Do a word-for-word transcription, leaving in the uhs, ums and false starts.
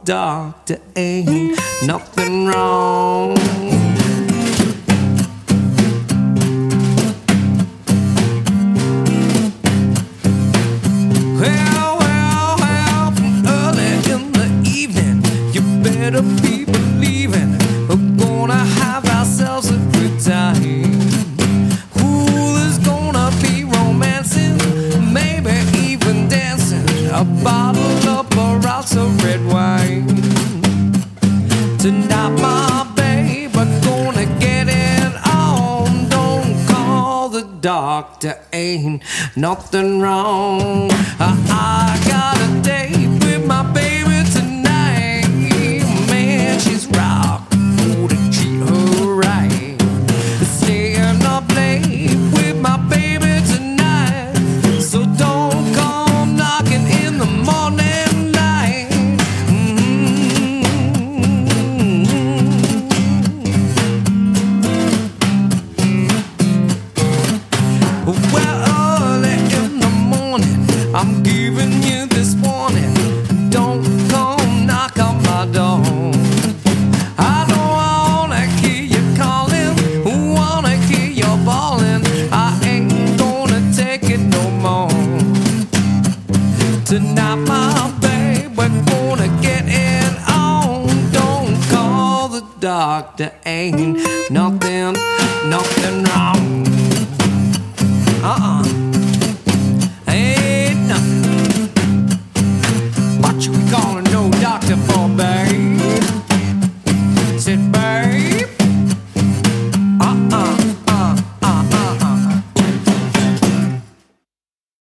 doctor, ain't nothing wrong. Well, well, well, from early in the evening, you better be believing we're gonna have ourselves a good time. Ooh, there's gonna be romancing, maybe even dancing, a bottle of Barossa red wine. Tonight, my babe, we're gonna get it on. Don't call the doctor, ain't nothing wrong. I, I got a date with my baby tonight. Man, she's rock, oh, to treat her right. Staying up late with my baby tonight, so don't come knocking in the morning light. Mm-hmm. Well, early in the morning, I'm giving you this warning. Don't come knock on my door. I don't wanna hear you calling, wanna hear you bawling. I ain't gonna take it no more. Tonight, my babe, we're gonna get it on. Don't call the doctor, ain't nothing, nothing wrong.